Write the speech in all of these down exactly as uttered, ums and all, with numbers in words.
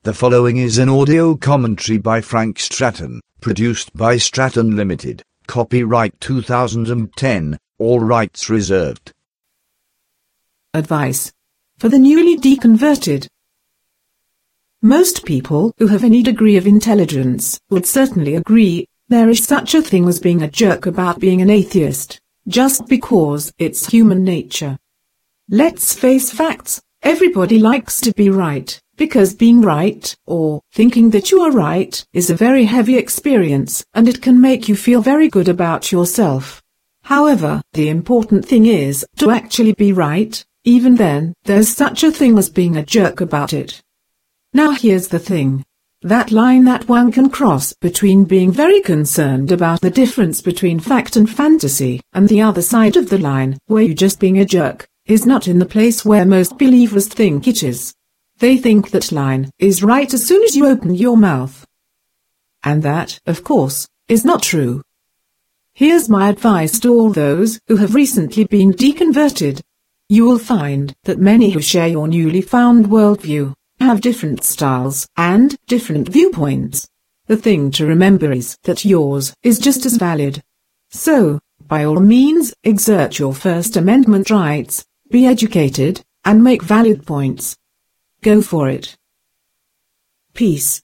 The following is an audio commentary by Frank Stratton, produced by Stratton Limited, copyright two thousand ten, all rights reserved. Advice for the newly deconverted. Most people who have any degree of intelligence would certainly agree there is such a thing as being a jerk about being an atheist, just because it's human nature. Let's face facts, everybody likes to be right, because being right, or thinking that you are right, is a very heavy experience, and it can make you feel very good about yourself. However, the important thing is to actually be right. Even then, there's such a thing as being a jerk about it. Now here's the thing. That line that one can cross between being very concerned about the difference between fact and fantasy, and the other side of the line, where you're just being a jerk, is not in the place where most believers think it is. They think that line is right as soon as you open your mouth. And that, of course, is not true. Here's my advice to all those who have recently been deconverted. You will find that many who share your newly found worldview have different styles and different viewpoints. The thing to remember is that yours is just as valid. So, by all means, exert your First Amendment rights, be educated, and make valid points. Go for it. Peace.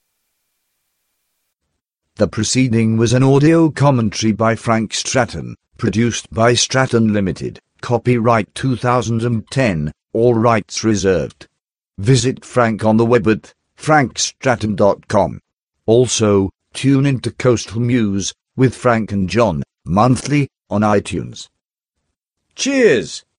The preceding was an audio commentary by Frank Stratton, produced by Stratton Limited, copyright two thousand ten, all rights reserved. Visit Frank on the web at frank stratton dot com. Also, tune into Coastal Muse with Frank and John, monthly, on iTunes. Cheers!